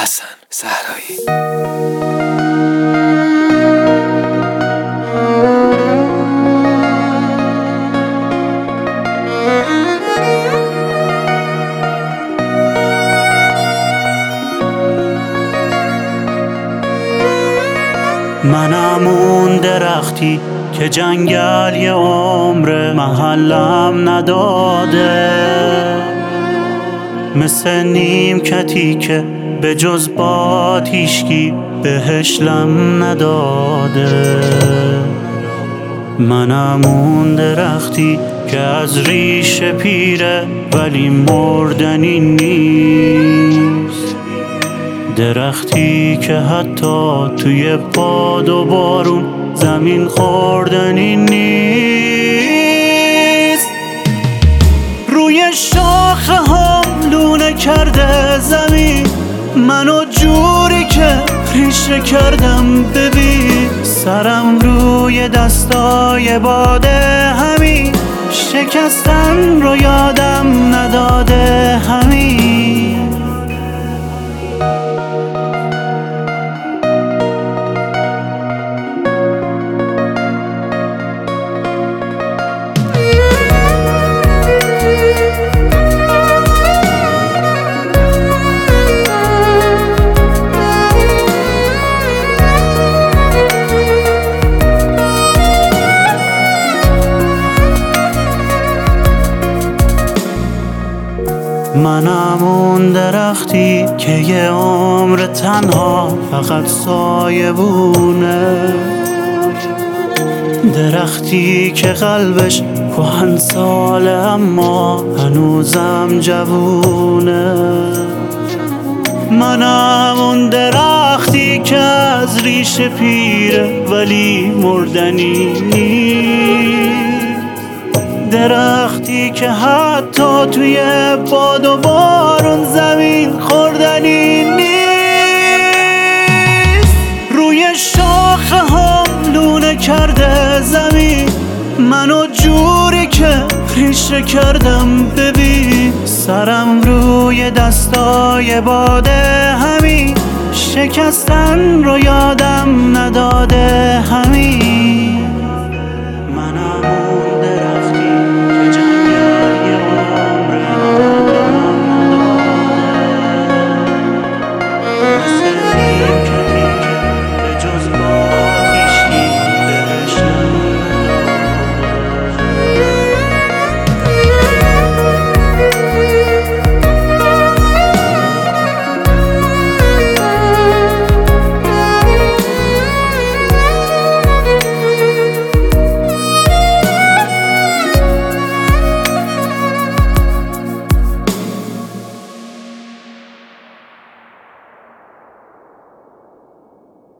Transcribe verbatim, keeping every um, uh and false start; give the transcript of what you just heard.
حسن صحرایی. منم اون درختی که جنگل یه عمر محلم نداده، مثل نیمکتی که به جز باد هیچکی بهش لم نداده. منم اون درختی که از ریشه پیره ولی مردنی نیست، درختی که حتی توی باد و بارون زمین خوردنی نیست. روی شاخه هم لونه کرده زمین منو جوری که ریشه کردم. ببین سرم روی دستای باده همین شکستن رو یادم نداده همین. منم اون درختی که یه عمر تنها فقط سایه بونه، درختی که قلبش کهن ساله اما هنوزم جوونه. منم اون درختی که از ریشه پیره ولی مردنی نیست، درختی که حتی توی باد و بارون زمین خوردنی نیست. روی شاخه هم لونه کرده زمین منو جوری که ریشه کردم. ببین سرم روی دستای باده همین شکستن رو یادم نداده همین.